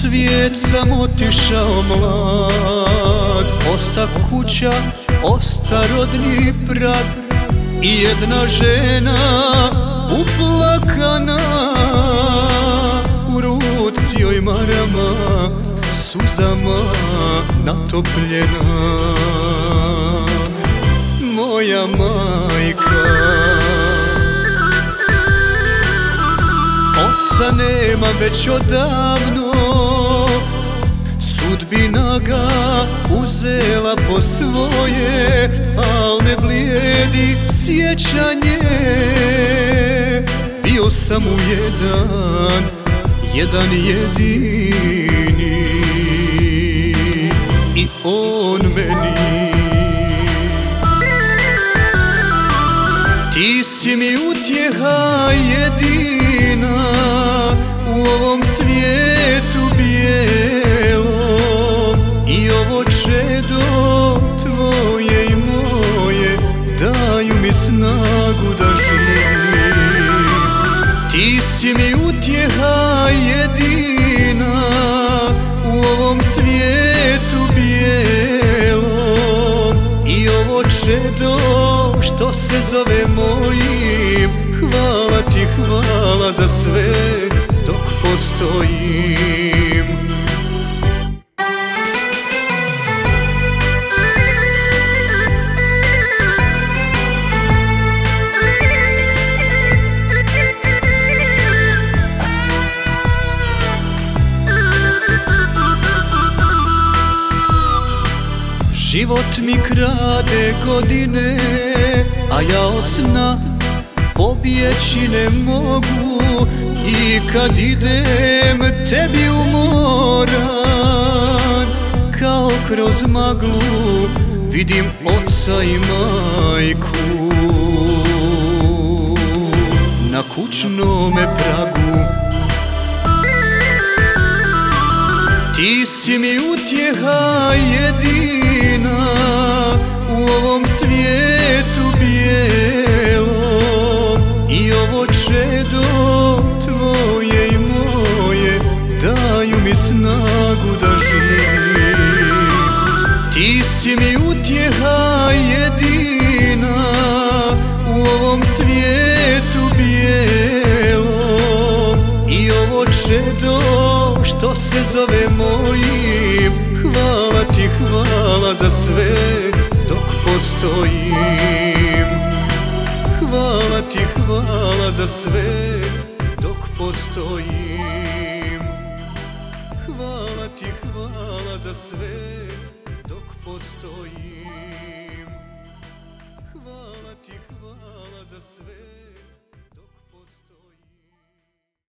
svijet sam otišao mlad, osta kuća, osta rodni prag i jedna žena uplakana, u ruci joj marama, suzama natopljena. Moja majka, oca nema već odavno, sudbina ga uzela po svoje, al ne blijedi sjećanje. Bio sam mu jedan jedini, i on meni. Ti si mi utjeha jedina u ovom svijetu bijelom, i ovo čedo tvoje i moje daju mi snagu da živim. Ti si mi utjeha jedina u ovom svijetu bijelom, i ovo čedo što se zove mojim. Hvala ti, hvala za sve dok postojim. Život mi krade godine, a ja od sna pobjeći ne mogu. I kad idem tebi umoran, kao kroz maglu vidim oca i majku na kućnome pragu. Ti si mi utjeha jedina u ovom svijetu bijelom, i ovo čedo tvoje i moje daju mi snagu da živim. Ti si mi utjeha jedina u ovom svijetu bijelom, i ovo čedo što se zove mojim. Hvala ti, hvala za sve dok postojim. Hvala ti, hvala za sve dok postojim. Hvala ti, hvala za sve dok postojim.